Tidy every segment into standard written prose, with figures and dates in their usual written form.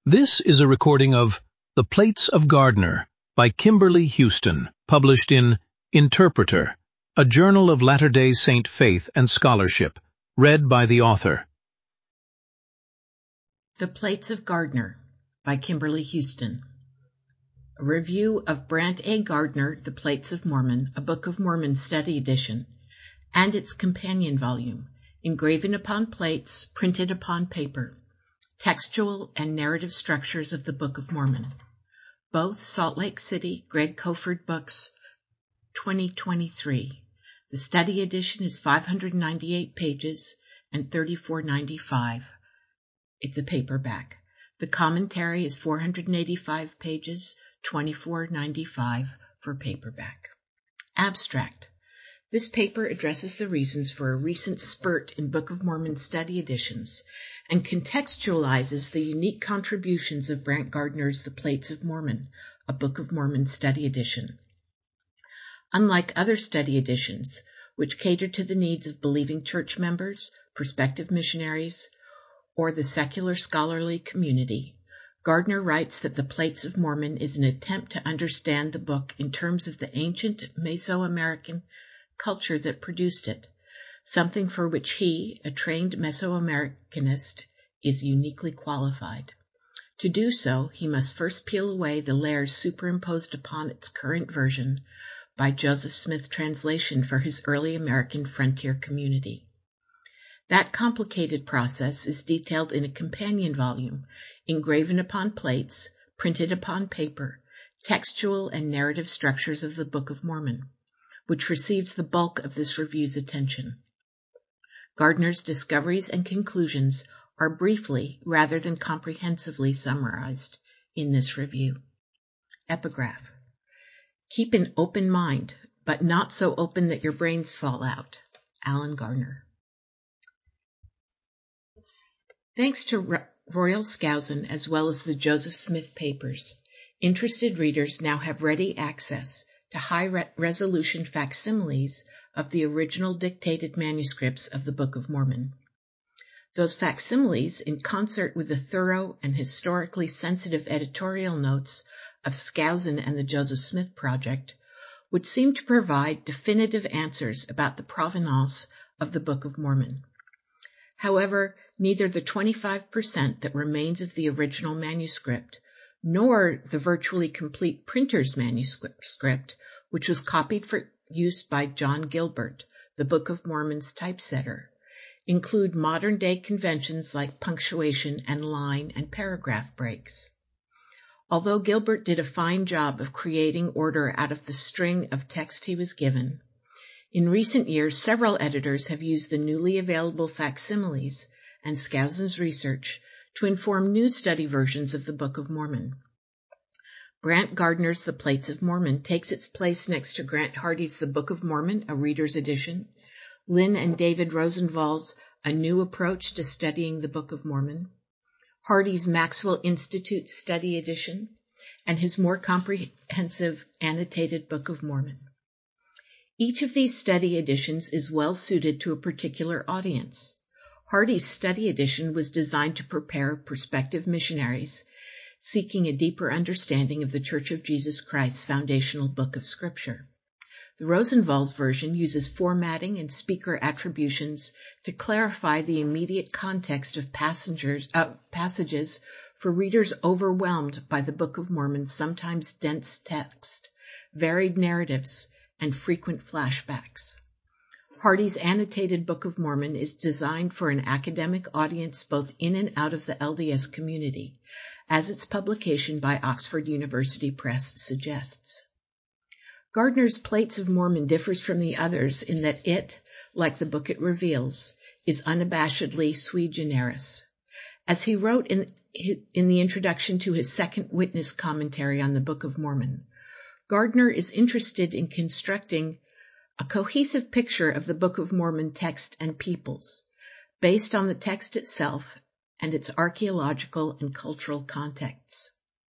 This is a recording of The Plates of Gardner by Kimberly Houston, published in Interpreter, a journal of Latter-day Saint faith and scholarship, read by the author. The Plates of Gardner by Kimberly Houston. A review of Brant A. Gardner, The Plates of Mormon, a Book of Mormon study edition, and its companion volume, engraven upon plates, printed upon paper, Textual and Narrative Structures of the Book of Mormon. Both Salt Lake City, Greg Koford Books, 2023. The study edition is 598 pages and $34.95. It's a paperback. The commentary is 485 pages, $24.95 for paperback. Abstract. This paper addresses the reasons for a recent spurt in Book of Mormon study editions and contextualizes the unique contributions of Brant Gardner's The Plates of Mormon, a Book of Mormon study edition. Unlike other study editions, which cater to the needs of believing church members, prospective missionaries, or the secular scholarly community, Gardner writes that The Plates of Mormon is an attempt to understand the book in terms of the ancient Mesoamerican culture that produced it, something for which he, a trained Mesoamericanist, is uniquely qualified. To do so, he must first peel away the layers superimposed upon its current version by Joseph Smith translation for his early American frontier community. That complicated process is detailed in a companion volume, engraven upon plates, printed upon paper, Textual and Narrative Structures of the Book of Mormon, which receives the bulk of this review's attention. Gardner's discoveries and conclusions are briefly, rather than comprehensively, summarized in this review. Epigraph. Keep an open mind, but not so open that your brains fall out. Alan Garner. Thanks to Royal Skousen as well as the Joseph Smith papers, interested readers now have ready access to high-resolution facsimiles of the original dictated manuscripts of the Book of Mormon. Those facsimiles, in concert with the thorough and historically sensitive editorial notes of Skousen and the Joseph Smith Project, would seem to provide definitive answers about the provenance of the Book of Mormon. However, neither the 25% that remains of the original manuscript nor the virtually complete printer's manuscript, which was copied for use by John Gilbert, the Book of Mormon's typesetter, include modern-day conventions like punctuation and line and paragraph breaks. Although Gilbert did a fine job of creating order out of the string of text he was given, in recent years several editors have used the newly available facsimiles and Skousen's research to inform new study versions of the Book of Mormon. Brant Gardner's The Plates of Mormon takes its place next to Grant Hardy's The Book of Mormon, a reader's edition, Lynn and David Rosenval's A New Approach to Studying the Book of Mormon, Hardy's Maxwell Institute Study Edition, and his more comprehensive annotated Book of Mormon. Each of these study editions is well suited to a particular audience. Hardy's study edition was designed to prepare prospective missionaries seeking a deeper understanding of the Church of Jesus Christ's foundational book of Scripture. The Rosenval's version uses formatting and speaker attributions to clarify the immediate context of passages for readers overwhelmed by the Book of Mormon's sometimes dense text, varied narratives, and frequent flashbacks. Hardy's annotated Book of Mormon is designed for an academic audience both in and out of the LDS community, as its publication by Oxford University Press suggests. Gardner's Plates of Mormon differs from the others in that it, like the book it reveals, is unabashedly sui generis. As he wrote in the introduction to his second witness commentary on the Book of Mormon, Gardner is interested in constructing a cohesive picture of the Book of Mormon text and peoples, based on the text itself and its archaeological and cultural contexts.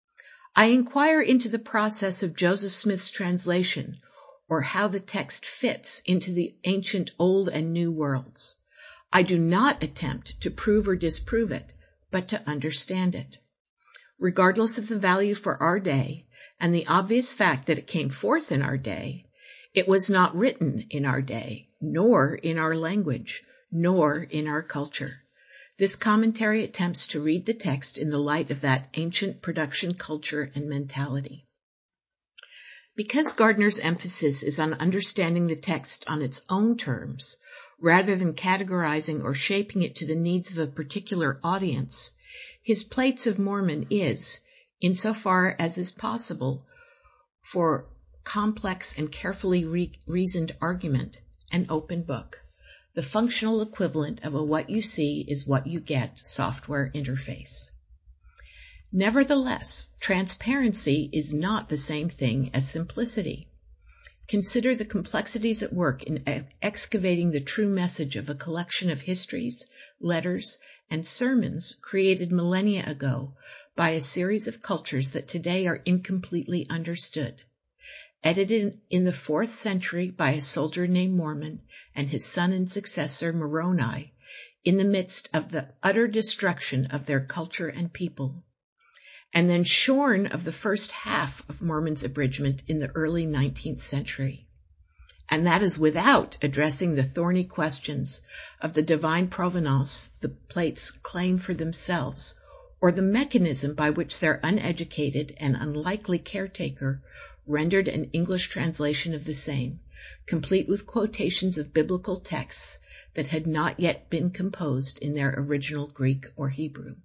I inquire into the process of Joseph Smith's translation, or how the text fits into the ancient Old and New worlds. I do not attempt to prove or disprove it, but to understand it. Regardless of the value for our day and the obvious fact that it came forth in our day, it was not written in our day, nor in our language, nor in our culture. This commentary attempts to read the text in the light of that ancient production culture and mentality. Because Gardner's emphasis is on understanding the text on its own terms, rather than categorizing or shaping it to the needs of a particular audience, his Plates of Mormon is, insofar as is possible for complex and carefully reasoned argument, an open book, the functional equivalent of a what you see is what you get software interface. Nevertheless, transparency is not the same thing as simplicity. Consider the complexities at work in excavating the true message of a collection of histories, letters, and sermons created millennia ago by a series of cultures that today are incompletely understood. Edited in the 4th century by a soldier named Mormon and his son and successor Moroni, in the midst of the utter destruction of their culture and people, and then shorn of the first half of Mormon's abridgment in the early 19th century. And that is without addressing the thorny questions of the divine provenance the plates claim for themselves, or the mechanism by which their uneducated and unlikely caretaker rendered an English translation of the same, complete with quotations of biblical texts that had not yet been composed in their original Greek or Hebrew.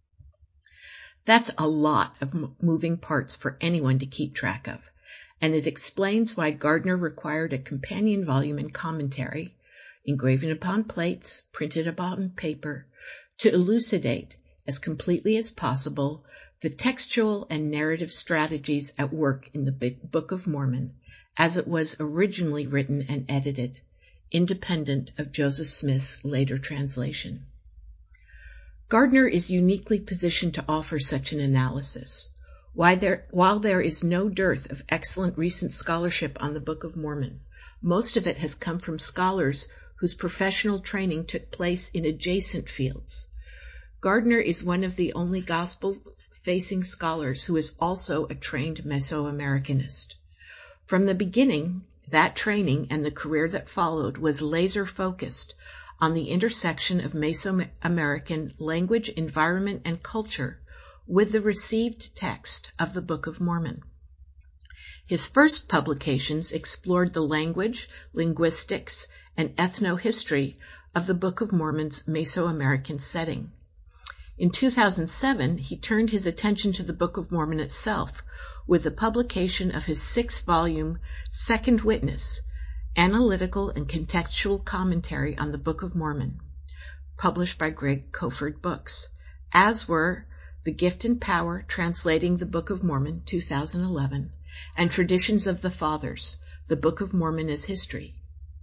That's a lot of moving parts for anyone to keep track of, and it explains why Gardner required a companion volume and commentary, engraven upon plates, printed upon paper, to elucidate, as completely as possible, the textual and narrative strategies at work in the Book of Mormon, as it was originally written and edited, independent of Joseph Smith's later translation. Gardner is uniquely positioned to offer such an analysis. While there is no dearth of excellent recent scholarship on the Book of Mormon, most of it has come from scholars whose professional training took place in adjacent fields. Gardner is one of the only gospel-facing scholars who is also a trained Mesoamericanist. From the beginning, that training and the career that followed was laser-focused on the intersection of Mesoamerican language, environment, and culture with the received text of the Book of Mormon. His first publications explored the language, linguistics, and ethnohistory of the Book of Mormon's Mesoamerican setting. In 2007, he turned his attention to the Book of Mormon itself with the publication of his 6-volume Second Witness, Analytical and Contextual Commentary on the Book of Mormon, published by Greg Koford Books, as were The Gift and Power, Translating the Book of Mormon, 2011, and Traditions of the Fathers, The Book of Mormon as History,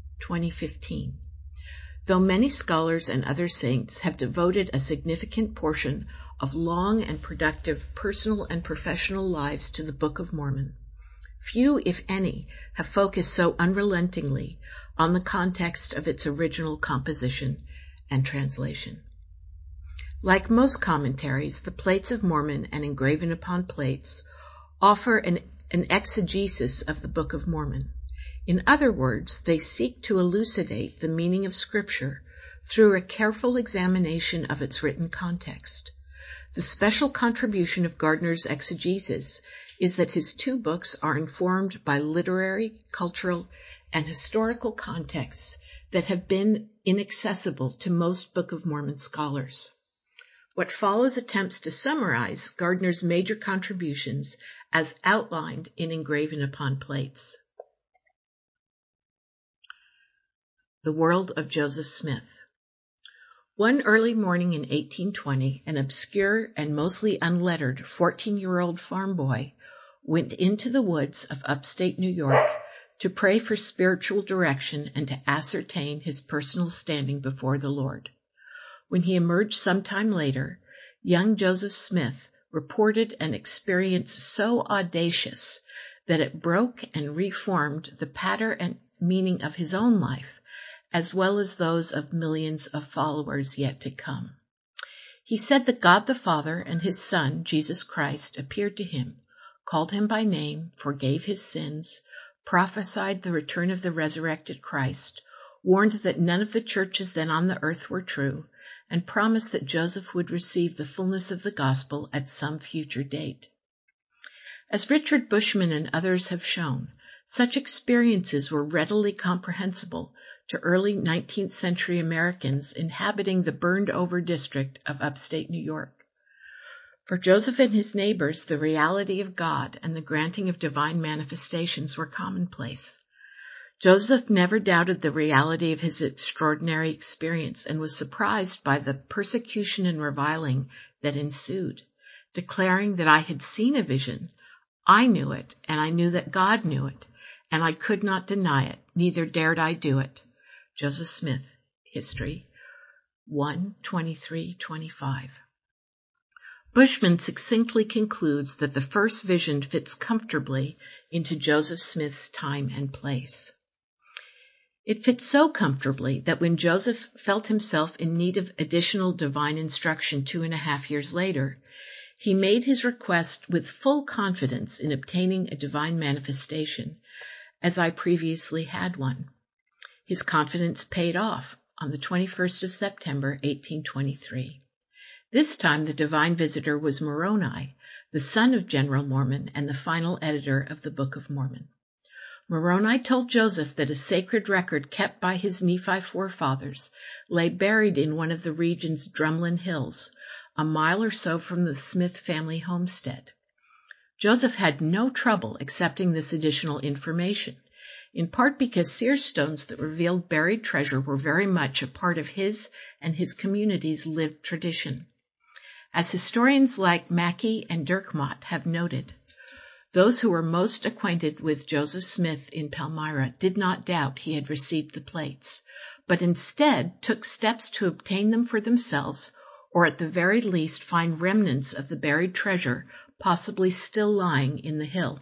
2015. Though many scholars and other saints have devoted a significant portion of long and productive personal and professional lives to the Book of Mormon, few, if any, have focused so unrelentingly on the context of its original composition and translation. Like most commentaries, the Plates of Mormon and Engraven Upon Plates offer an exegesis of the Book of Mormon. In other words, they seek to elucidate the meaning of Scripture through a careful examination of its written context. The special contribution of Gardner's exegesis is that his 2 books are informed by literary, cultural, and historical contexts that have been inaccessible to most Book of Mormon scholars. What follows attempts to summarize Gardner's major contributions as outlined in Engraven Upon Plates. The World of Joseph Smith. One early morning in 1820, an obscure and mostly unlettered 14-year-old farm boy went into the woods of upstate New York to pray for spiritual direction and to ascertain his personal standing before the Lord. When he emerged sometime later, young Joseph Smith reported an experience so audacious that it broke and reformed the pattern and meaning of his own life, as well as those of millions of followers yet to come. He said that God the Father and his Son, Jesus Christ, appeared to him, called him by name, forgave his sins, prophesied the return of the resurrected Christ, warned that none of the churches then on the earth were true, and promised that Joseph would receive the fullness of the gospel at some future date. As Richard Bushman and others have shown, such experiences were readily comprehensible to early 19th century Americans inhabiting the burned-over district of upstate New York. For Joseph and his neighbors, the reality of God and the granting of divine manifestations were commonplace. Joseph never doubted the reality of his extraordinary experience and was surprised by the persecution and reviling that ensued, declaring that I had seen a vision, I knew it, and I knew that God knew it, and I could not deny it, neither dared I do it. Joseph Smith, History 1:23-25. Bushman succinctly concludes that the first vision fits comfortably into Joseph Smith's time and place. It fits so comfortably that when Joseph felt himself in need of additional divine instruction 2.5 years later, he made his request with full confidence in obtaining a divine manifestation, as I previously had one. His confidence paid off on the 21st of September, 1823. This time the divine visitor was Moroni, the son of General Mormon and the final editor of the Book of Mormon. Moroni told Joseph that a sacred record kept by his Nephi forefathers lay buried in one of the region's Drumlin Hills, a mile or so from the Smith family homestead. Joseph had no trouble accepting this additional information, in part because seer stones that revealed buried treasure were very much a part of his and his community's lived tradition. As historians like Mackey and Dirkmaat have noted, those who were most acquainted with Joseph Smith in Palmyra did not doubt he had received the plates, but instead took steps to obtain them for themselves, or at the very least find remnants of the buried treasure possibly still lying in the hill.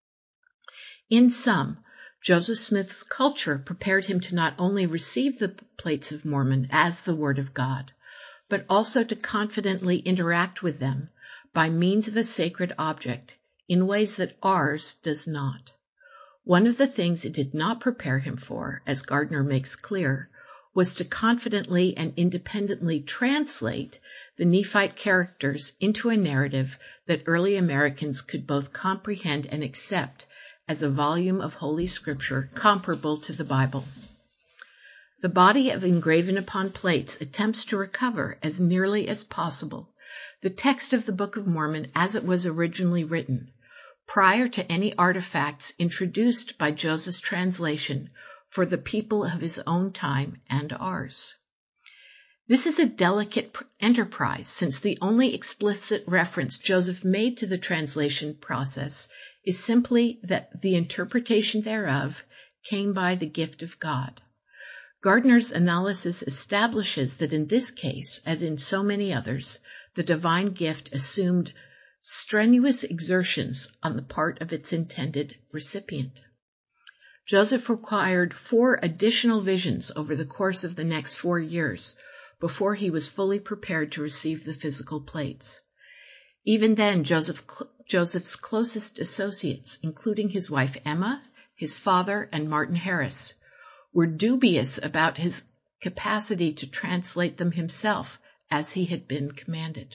In sum, Joseph Smith's culture prepared him to not only receive the plates of Mormon as the Word of God, but also to confidently interact with them by means of a sacred object in ways that ours does not. One of the things it did not prepare him for, as Gardner makes clear, was to confidently and independently translate the Nephite characters into a narrative that early Americans could both comprehend and accept as a volume of Holy Scripture comparable to the Bible. The body of Engraven Upon Plates attempts to recover, as nearly as possible, the text of the Book of Mormon as it was originally written, prior to any artifacts introduced by Joseph's translation for the people of his own time and ours. This is a delicate enterprise, since the only explicit reference Joseph made to the translation process is simply that the interpretation thereof came by the gift of God. Gardner's analysis establishes that in this case, as in so many others, the divine gift assumed strenuous exertions on the part of its intended recipient. Joseph required 4 additional visions over the course of the next 4 years before he was fully prepared to receive the physical plates. Even then, Joseph's closest associates, including his wife Emma, his father, and Martin Harris, were dubious about his capacity to translate them himself as he had been commanded.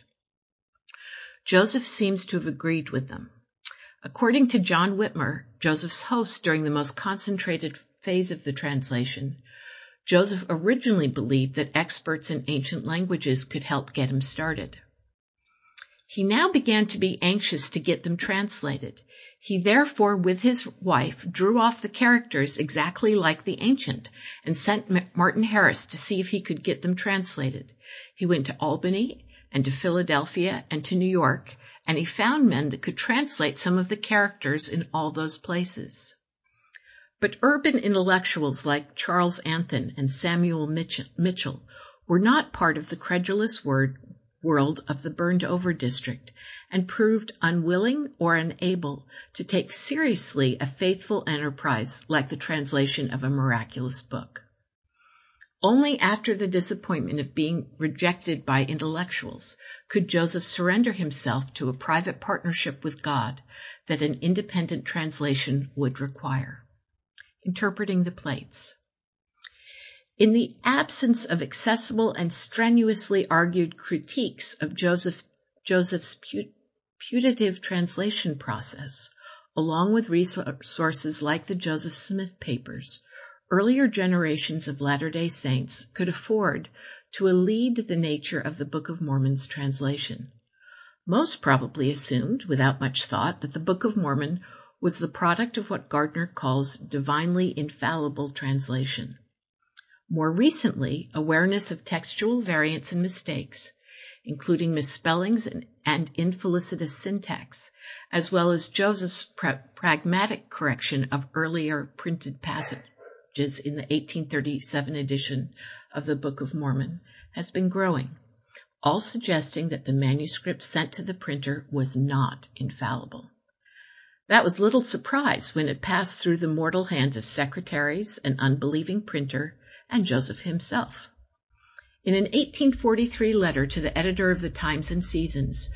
Joseph seems to have agreed with them. According to John Whitmer, Joseph's host during the most concentrated phase of the translation, Joseph originally believed that experts in ancient languages could help get him started. He now began to be anxious to get them translated. He therefore, with his wife, drew off the characters exactly like the ancient and sent Martin Harris to see if he could get them translated. He went to Albany and to Philadelphia and to New York, and he found men that could translate some of the characters in all those places. But urban intellectuals like Charles Anthon and Samuel Mitchell were not part of the credulous world of the burned-over district and proved unwilling or unable to take seriously a faithful enterprise like the translation of a miraculous book. Only after the disappointment of being rejected by intellectuals could Joseph surrender himself to a private partnership with God that an independent translation would require. Interpreting the plates. In the absence of accessible and strenuously argued critiques of Joseph's putative translation process, along with resources like the Joseph Smith Papers, earlier generations of Latter-day Saints could afford to elide the nature of the Book of Mormon's translation. Most probably assumed, without much thought, that the Book of Mormon was the product of what Gardner calls divinely infallible translation. More recently, awareness of textual variants and mistakes, including misspellings and infelicitous syntax, as well as Joseph's pragmatic correction of earlier printed passages in the 1837 edition of the Book of Mormon, has been growing, all suggesting that the manuscript sent to the printer was not infallible. That was little surprise when it passed through the mortal hands of secretaries, an unbelieving printer, and Joseph himself. In an 1843 letter to the editor of the Times and Seasons,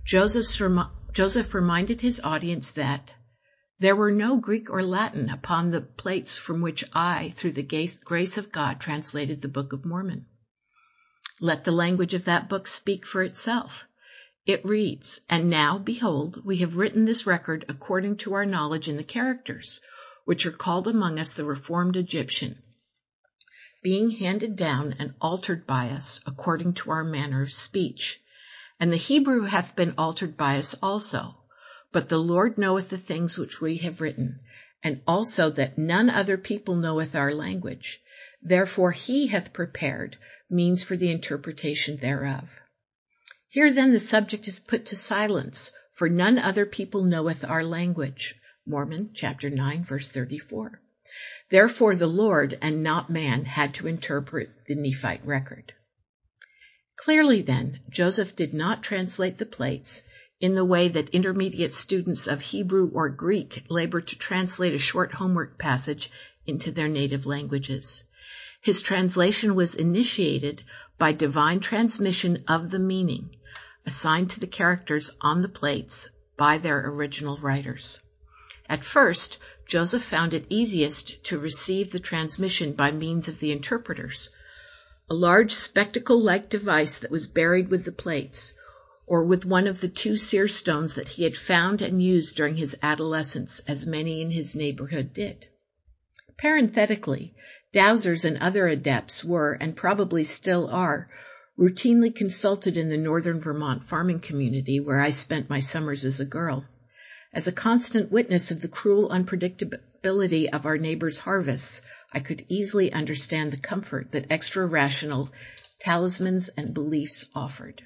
Joseph reminded his audience that there were no Greek or Latin upon the plates from which I, through the grace of God, translated the Book of Mormon. Let the language of that book speak for itself. It reads, "And now, behold, we have written this record according to our knowledge in the characters, which are called among us the Reformed Egyptian, being handed down and altered by us according to our manner of speech. And the Hebrew hath been altered by us also. But the Lord knoweth the things which we have written, and also that none other people knoweth our language. Therefore he hath prepared means for the interpretation thereof." Here then the subject is put to silence, for none other people knoweth our language. Mormon chapter 9, verse 34. Therefore the Lord and not man had to interpret the Nephite record. Clearly then, Joseph did not translate the plates in the way that intermediate students of Hebrew or Greek labor to translate a short homework passage into their native languages. His translation was initiated by divine transmission of the meaning assigned to the characters on the plates by their original writers. At first, Joseph found it easiest to receive the transmission by means of the interpreters, a large spectacle-like device that was buried with the plates, or with one of the 2 seer stones that he had found and used during his adolescence, as many in his neighborhood did. Parenthetically, dowsers and other adepts were, and probably still are, routinely consulted in the northern Vermont farming community where I spent my summers as a girl. As a constant witness of the cruel unpredictability of our neighbors' harvests, I could easily understand the comfort that extra-rational talismans and beliefs offered.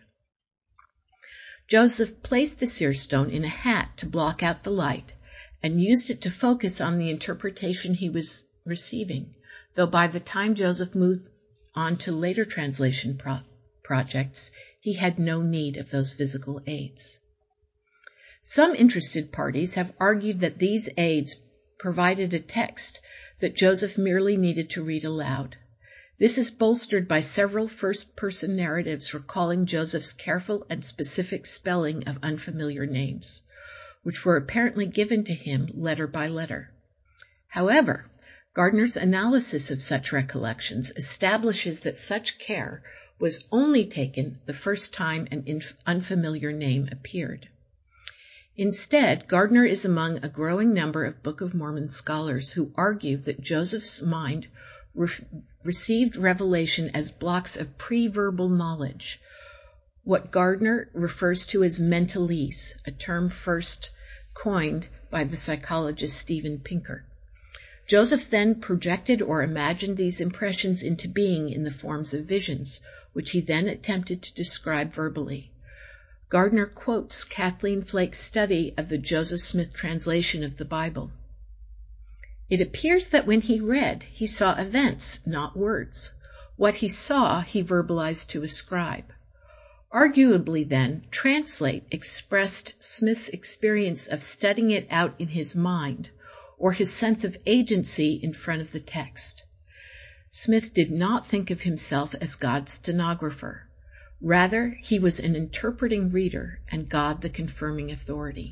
Joseph placed the seer stone in a hat to block out the light and used it to focus on the interpretation he was receiving, though by the time Joseph moved on to later translation projects, he had no need of those physical aids. Some interested parties have argued that these aids provided a text that Joseph merely needed to read aloud. This is bolstered by several first-person narratives recalling Joseph's careful and specific spelling of unfamiliar names, which were apparently given to him letter by letter. However, Gardner's analysis of such recollections establishes that such care was only taken the first time an unfamiliar name appeared. Instead, Gardner is among a growing number of Book of Mormon scholars who argue that Joseph's mind received revelation as blocks of pre-verbal knowledge, what Gardner refers to as mentalese, a term first coined by the psychologist Steven Pinker. Joseph then projected or imagined these impressions into being in the forms of visions, which he then attempted to describe verbally. Gardner quotes Kathleen Flake's study of the Joseph Smith translation of the Bible. It appears that when he read, he saw events, not words. What he saw, he verbalized to a scribe. Arguably then, translate expressed Smith's experience of studying it out in his mind, or his sense of agency in front of the text. Smith did not think of himself as God's stenographer. Rather, he was an interpreting reader and God the confirming authority.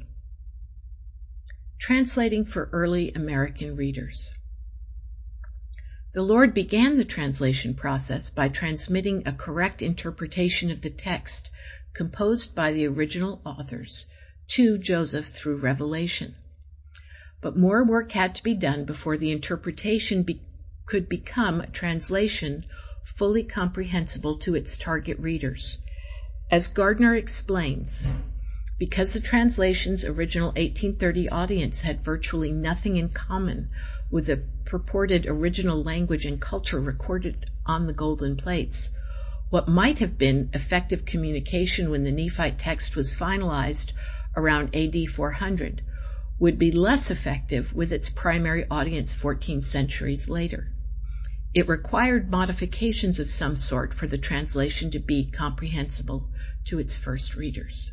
Translating for early American readers. The Lord began the translation process by transmitting a correct interpretation of the text composed by the original authors to Joseph through revelation. But more work had to be done before the interpretation could become a translation fully comprehensible to its target readers. As Gardner explains, because the translation's original 1830 audience had virtually nothing in common with the purported original language and culture recorded on the golden plates, what might have been effective communication when the Nephite text was finalized around AD 400 would be less effective with its primary audience 14 centuries later. It required modifications of some sort for the translation to be comprehensible to its first readers.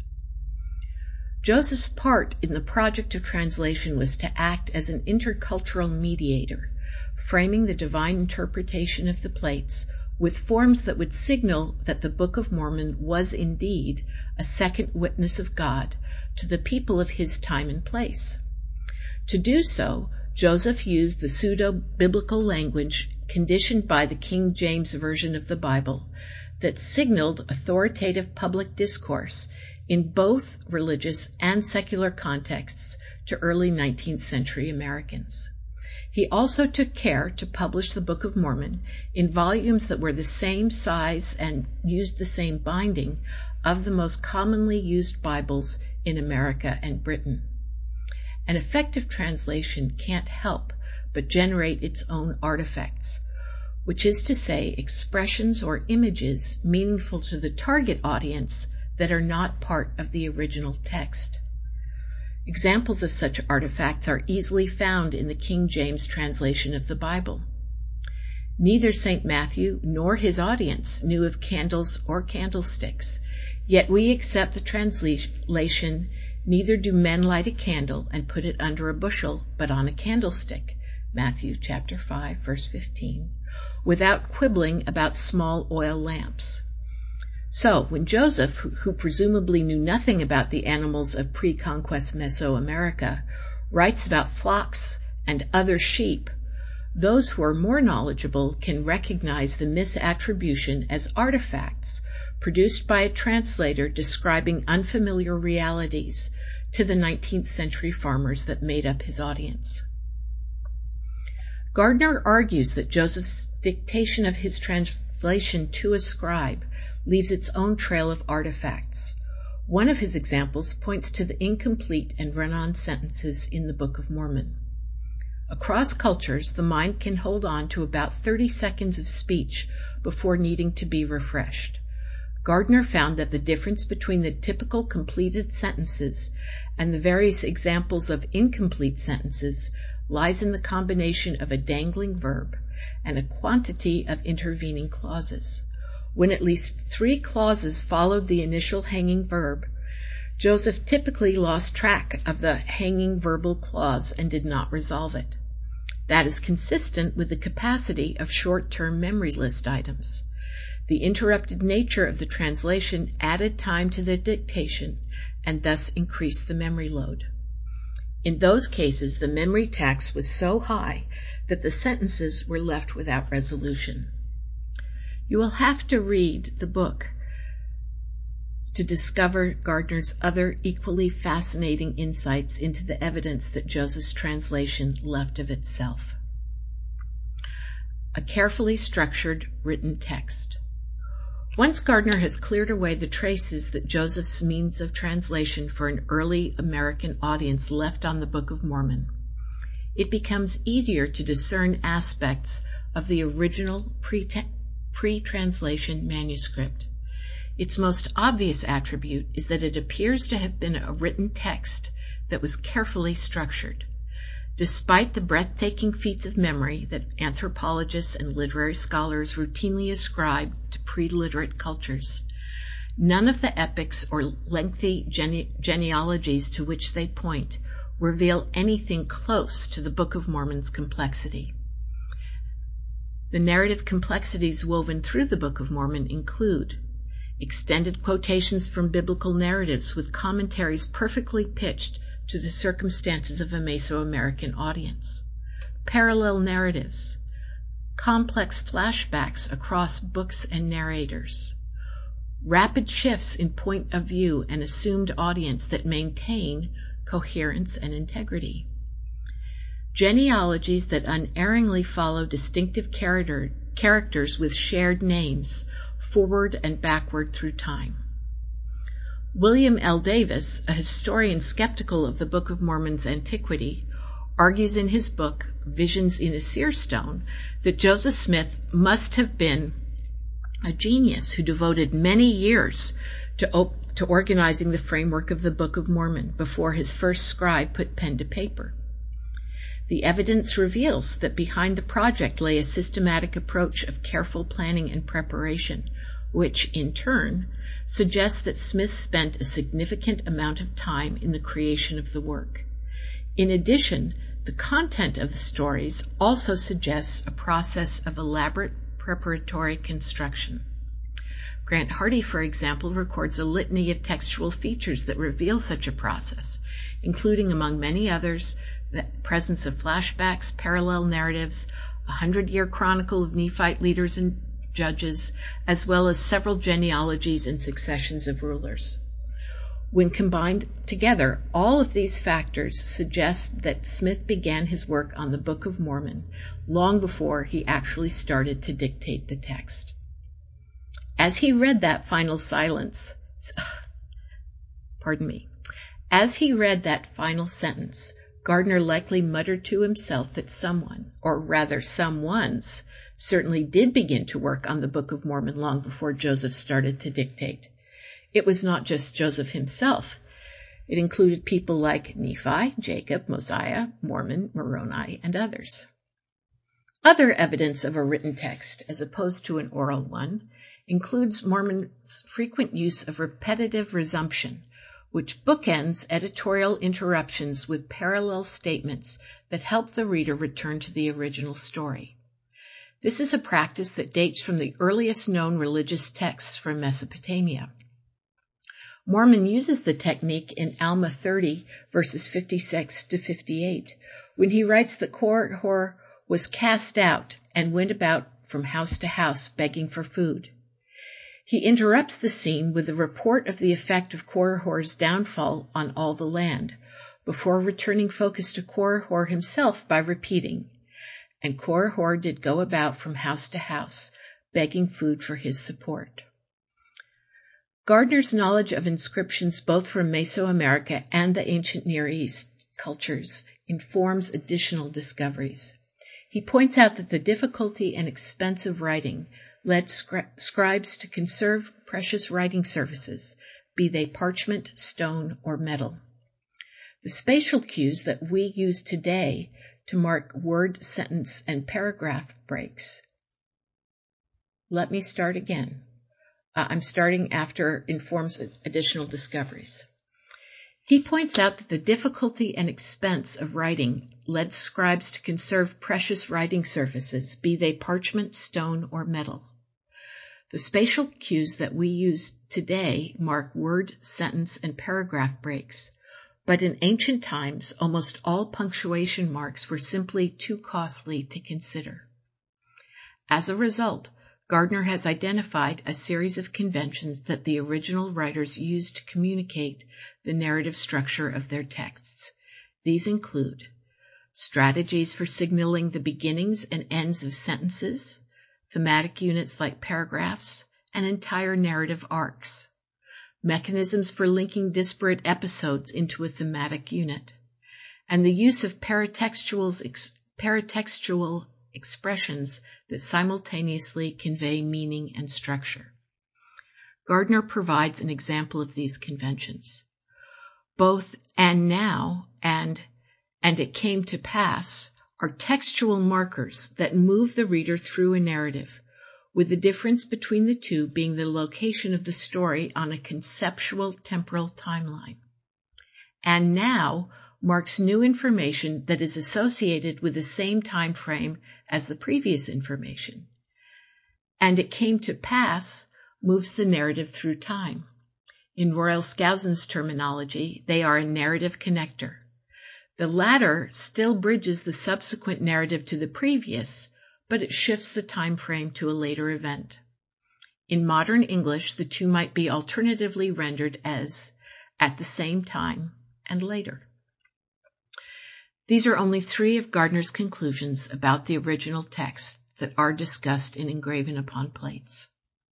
Joseph's part in the project of translation was to act as an intercultural mediator, framing the divine interpretation of the plates with forms that would signal that the Book of Mormon was indeed a second witness of God to the people of his time and place. To do so, Joseph used the pseudo-biblical language conditioned by the King James Version of the Bible that signaled authoritative public discourse in both religious and secular contexts to early 19th century Americans. He also took care to publish the Book of Mormon in volumes that were the same size and used the same binding of the most commonly used Bibles in America and Britain. An effective translation can't help but generate its own artifacts, which is to say expressions or images meaningful to the target audience that are not part of the original text. Examples of such artifacts are easily found in the King James translation of the Bible. Neither St. Matthew nor his audience knew of candles or candlesticks, yet we accept the translation, "Neither do men light a candle and put it under a bushel, but on a candlestick," Matthew chapter 5, verse 15, without quibbling about small oil lamps. So, when Joseph, who presumably knew nothing about the animals of pre-conquest Mesoamerica, writes about flocks and other sheep, those who are more knowledgeable can recognize the misattribution as artifacts produced by a translator describing unfamiliar realities to the 19th century farmers that made up his audience. Gardner argues that Joseph's dictation of his translation to a scribe leaves its own trail of artifacts. One of his examples points to the incomplete and run-on sentences in the Book of Mormon. Across cultures, the mind can hold on to about 30 seconds of speech before needing to be refreshed. Gardner found that the difference between the typical completed sentences and the various examples of incomplete sentences lies in the combination of a dangling verb and a quantity of intervening clauses. When at least 3 clauses followed the initial hanging verb, Joseph typically lost track of the hanging verbal clause and did not resolve it. That is consistent with the capacity of short-term memory list items. The interrupted nature of the translation added time to the dictation and thus increased the memory load. In those cases, the memory tax was so high that the sentences were left without resolution. You will have to read the book to discover Gardner's other equally fascinating insights into the evidence that Joseph's translation left of itself. A carefully structured written text. Once Gardner has cleared away the traces that Joseph's means of translation for an early American audience left on the Book of Mormon, it becomes easier to discern aspects of the original pre-translation manuscript. Its most obvious attribute is that it appears to have been a written text that was carefully structured. Despite the breathtaking feats of memory that anthropologists and literary scholars routinely ascribe to pre-literate cultures, none of the epics or lengthy genealogies to which they point reveal anything close to the Book of Mormon's complexity. The narrative complexities woven through the Book of Mormon include extended quotations from biblical narratives with commentaries perfectly pitched to the circumstances of a Mesoamerican audience, parallel narratives, complex flashbacks across books and narrators, rapid shifts in point of view and assumed audience that maintain coherence and integrity, genealogies that unerringly follow distinctive characters with shared names forward and backward through time. William L. Davis, a historian skeptical of the Book of Mormon's antiquity, argues in his book, Visions in a Seer Stone, that Joseph Smith must have been a genius who devoted many years to organizing the framework of the Book of Mormon before his first scribe put pen to paper. The evidence reveals that behind the project lay a systematic approach of careful planning and preparation, which, in turn, suggests that Smith spent a significant amount of time in the creation of the work. In addition, the content of the stories also suggests a process of elaborate preparatory construction. Grant Hardy, for example, records a litany of textual features that reveal such a process, including, among many others, the presence of flashbacks, parallel narratives, a 100-year chronicle of Nephite leaders and judges, as well as several genealogies and successions of rulers. When combined together, all of these factors suggest that Smith began his work on the Book of Mormon long before he actually started to dictate the text. As he read that final sentence, Gardner likely muttered to himself that someone, or rather someones, certainly did begin to work on the Book of Mormon long before Joseph started to dictate. It was not just Joseph himself. It included people like Nephi, Jacob, Mosiah, Mormon, Moroni, and others. Other evidence of a written text, as opposed to an oral one, includes Mormon's frequent use of repetitive resumption, which bookends editorial interruptions with parallel statements that help the reader return to the original story. This is a practice that dates from the earliest known religious texts from Mesopotamia. Mormon uses the technique in Alma 30, verses 56 to 58, when he writes that Korihor was cast out and went about from house to house begging for food. He interrupts the scene with a report of the effect of Korihor's downfall on all the land, before returning focus to Korihor himself by repeating, "And Korihor did go about from house to house, begging food for his support." Gardner's knowledge of inscriptions both from Mesoamerica and the ancient Near East cultures informs additional discoveries. He points out that the difficulty and expense of writing led scribes to conserve precious writing surfaces, be they parchment, stone, or metal. The spatial cues that we use today to mark word, sentence, and paragraph breaks. Let me start again. I'm starting after informs additional discoveries. He points out that the difficulty and expense of writing led scribes to conserve precious writing surfaces, be they parchment, stone, or metal. The spatial cues that we use today mark word, sentence, and paragraph breaks, but in ancient times, almost all punctuation marks were simply too costly to consider. As a result, Gardner has identified a series of conventions that the original writers used to communicate the narrative structure of their texts. These include strategies for signaling the beginnings and ends of sentences, thematic units like paragraphs, and entire narrative arcs, mechanisms for linking disparate episodes into a thematic unit, and the use of paratextual expressions that simultaneously convey meaning and structure. Gardner provides an example of these conventions. Both "and now" and "it came to pass" are textual markers that move the reader through a narrative, with the difference between the two being the location of the story on a conceptual temporal timeline. "And now" marks new information that is associated with the same time frame as the previous information. And it came to pass moves the narrative through time. In Royal Skousen's terminology, they are a narrative connector. The latter still bridges the subsequent narrative to the previous, but it shifts the time frame to a later event. In modern English, the two might be alternatively rendered as at the same time and later. These are only 3 of Gardner's conclusions about the original text that are discussed in Engraven Upon Plates.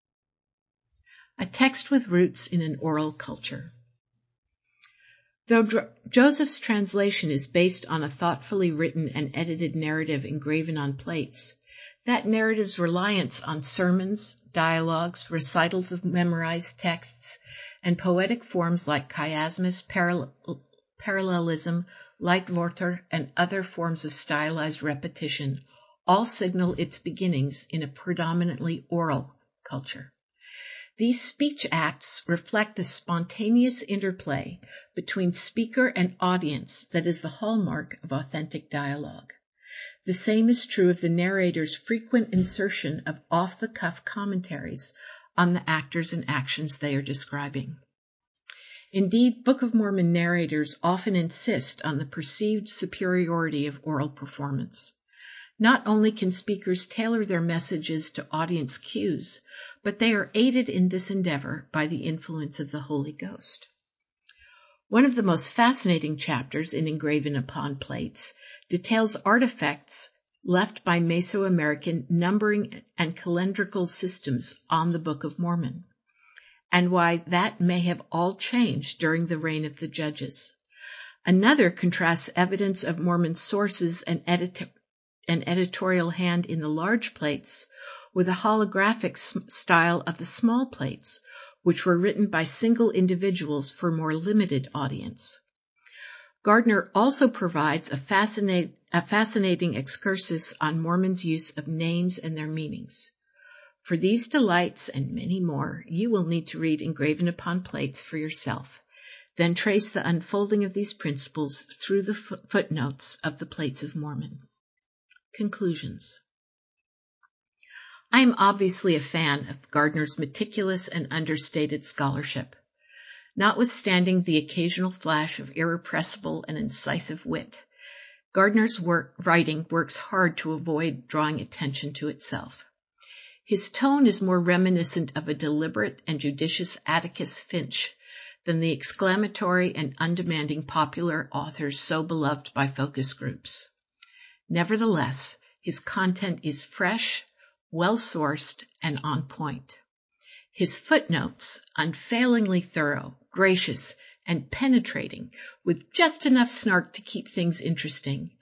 A text with roots in an oral culture. Though Joseph's translation is based on a thoughtfully written and edited narrative engraven on plates, that narrative's reliance on sermons, dialogues, recitals of memorized texts, and poetic forms like chiasmus, parallelism, Leitwörter, and other forms of stylized repetition all signal its beginnings in a predominantly oral culture. These speech acts reflect the spontaneous interplay between speaker and audience that is the hallmark of authentic dialogue. The same is true of the narrator's frequent insertion of off-the-cuff commentaries on the actors and actions they are describing. Indeed, Book of Mormon narrators often insist on the perceived superiority of oral performance. Not only can speakers tailor their messages to audience cues, but they are aided in this endeavor by the influence of the Holy Ghost. One of the most fascinating chapters in Engraven Upon Plates details artifacts left by Mesoamerican numbering and calendrical systems on the Book of Mormon, and why that may have all changed during the reign of the judges. Another contrasts evidence of Mormon sources and editorial hand in the large plates with a holographic style of the small plates, which were written by single individuals for more limited audience. Gardner also provides a fascinating excursus on Mormons' use of names and their meanings. For these delights and many more, you will need to read Engraven Upon Plates for yourself, then trace the unfolding of these principles through the footnotes of the Plates of Mormon. Conclusions. I am obviously a fan of Gardner's meticulous and understated scholarship. Notwithstanding the occasional flash of irrepressible and incisive wit, Gardner's writing works hard to avoid drawing attention to itself. His tone is more reminiscent of a deliberate and judicious Atticus Finch than the exclamatory and undemanding popular authors so beloved by focus groups. Nevertheless, his content is fresh, well-sourced, and on point. His footnotes, unfailingly thorough, gracious, and penetrating, with just enough snark to keep things interesting,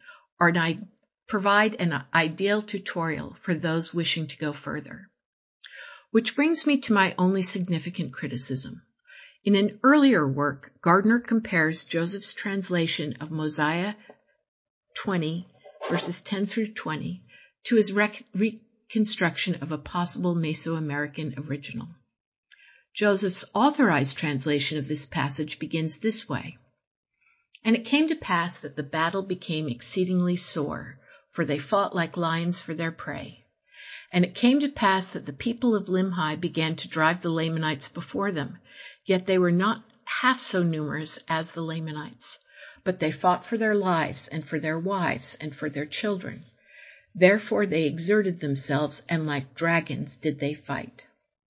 provide an ideal tutorial for those wishing to go further. Which brings me to my only significant criticism. In an earlier work, Gardner compares Joseph's translation of Mosiah 20, verses 10 through 20, to his reconstruction of a possible Mesoamerican original. Joseph's authorized translation of this passage begins this way: "And it came to pass that the battle became exceedingly sore, for they fought like lions for their prey. And it came to pass that the people of Limhi began to drive the Lamanites before them, yet they were not half so numerous as the Lamanites. But they fought for their lives, and for their wives, and for their children. Therefore they exerted themselves, and like dragons did they fight."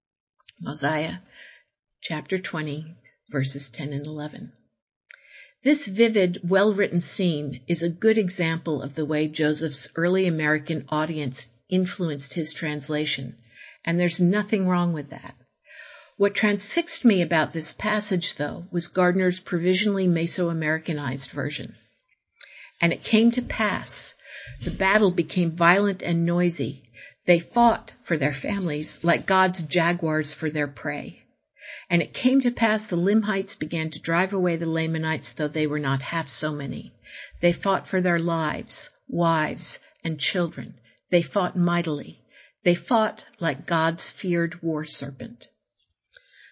Mosiah chapter 20, verses 10 and 11. This vivid, well-written scene is a good example of the way Joseph's early American audience influenced his translation, and there's nothing wrong with that. What transfixed me about this passage, though, was Gardner's provisionally Mesoamericanized version. "And it came to pass, the battle became violent and noisy. They fought for their families like God's jaguars for their prey. And it came to pass the Limhites began to drive away the Lamanites, though they were not half so many. They fought for their lives, wives, and children. They fought mightily. They fought like God's feared war serpent."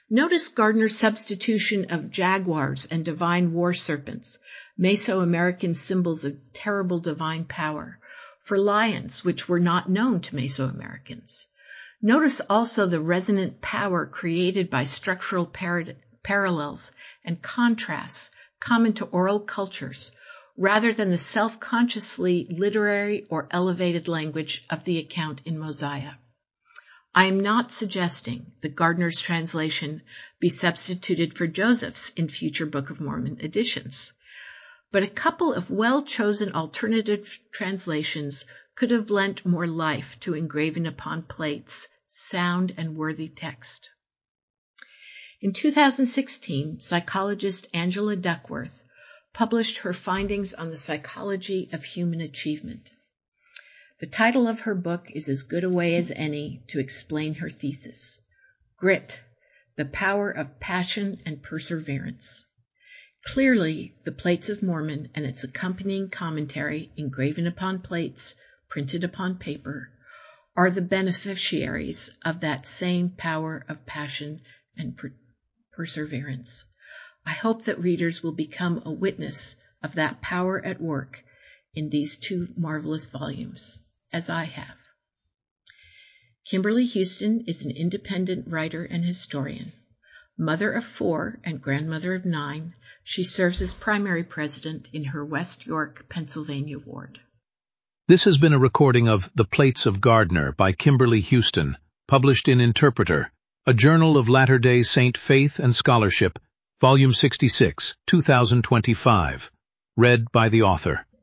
Notice Gardner's substitution of jaguars and divine war serpents, Mesoamerican symbols of terrible divine power, for lions, which were not known to Mesoamericans. Notice also the resonant power created by structural parallels and contrasts common to oral cultures, rather than the self-consciously literary or elevated language of the account in Mosiah. I am not suggesting that Gardner's translation be substituted for Joseph's in future Book of Mormon editions, but a couple of well-chosen alternative translations could have lent more life to engraven upon plates, sound and worthy text. In 2016, psychologist Angela Duckworth published her findings on the psychology of human achievement. The title of her book is as good a way as any to explain her thesis: Grit, the Power of Passion and Perseverance. Clearly, the Plates of Mormon and its accompanying commentary, engraven upon plates, printed upon paper, are the beneficiaries of that same power of passion and perseverance. I hope that readers will become a witness of that power at work in these two marvelous volumes, as I have. Kimberly Houston is an independent writer and historian. Mother of 4 and grandmother of 9, she serves as primary president in her West York, Pennsylvania ward. This has been a recording of The Plates of Gardner by Kimberly Houston, published in Interpreter, a journal of Latter-day Saint Faith and Scholarship, Volume 66, 2025. Read by the author.